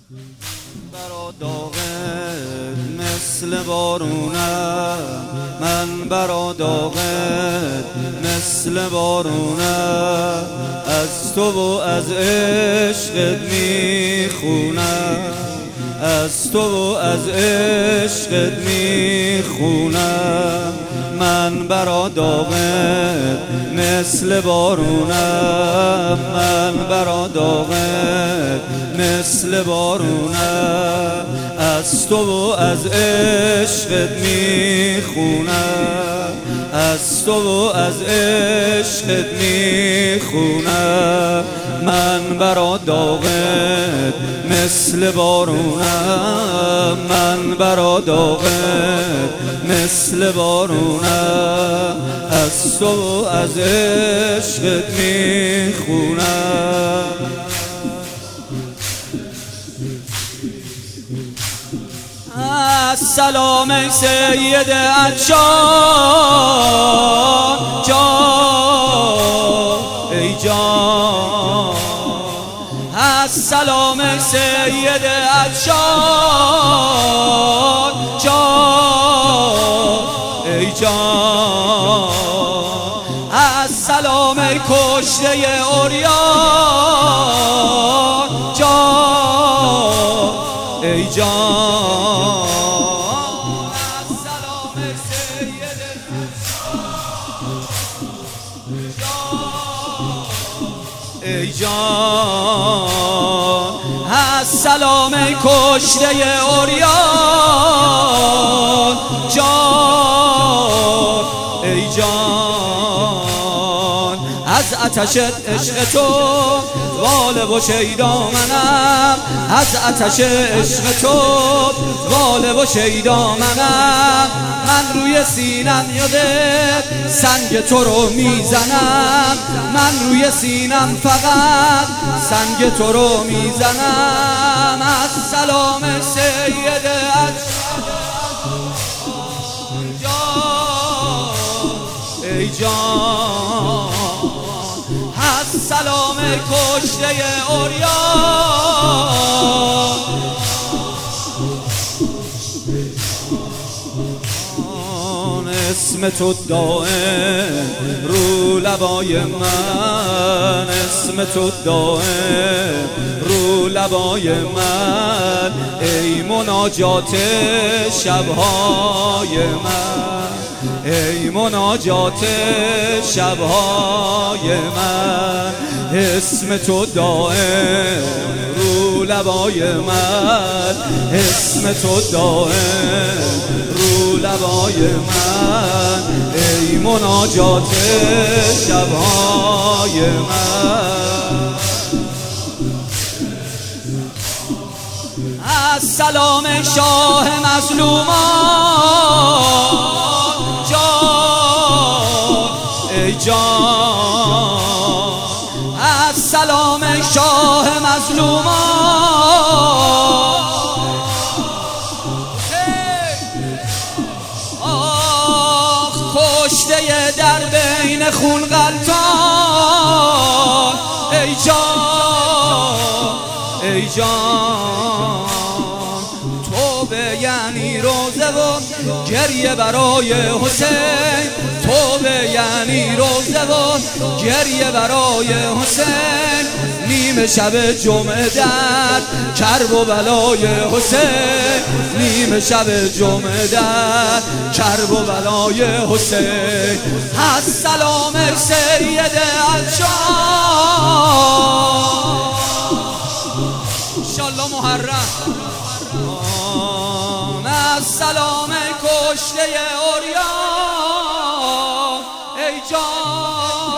برا داغت مثل بارونم، من برا داغت مثل بارونم، از تو و از عشقت میخونم، از تو و از عشقت میخونم. من برا داغت مثل بارونم، من برا داغت مثل بارونم، از تو و از عشقت میخونم، از تو و از عشقت میخونم. من برا داغت مثل بارونم، من برا داغت مثل بارونم، از تو و از عشقت میخونم. السلام ای سید عطشان جان، ای جان. السلام ای سید عطشان جان، ای جان. السلام ای کشته عریان جان، ای جان. السلام ای سید عطشان، ای جان. السلام ای کشته عریان جان، ای جان. از آتش عشق تو واله و شیدا منم، از آتش عشق تو واله و شیدا منم. من روی سینم یادت سنگ تو رو میزنم، من روی سینم فقط سنگ تو رو میزنم. السلام سید جان، ای جان. السلام کشته عریان، اسم تو دائم رو لبای من، اسم تو دائم رو لبای من. ای مناجات شبهای من، ای مناجات شبهای من. اسم تو دائم رو لبای من، اسم تو دائم رو لبای من. ای مناجات شبهای من. السلام شاه مظلومان جان، ای جان. السلام شاه مظلومان، آخ کشته در بین خون غلطان، ای جان، ای جان. توبه یعنی روزه و گریه برای حسین، توبه یعنی روزه و گریه برای حسین. نیمه شب جمعه در کرب و بلای حسین، نیمه شب جمعه در کرب و بلای حسین. السلام سید عطشان، انشالله محرم. السلام کشته عریان، ای جان.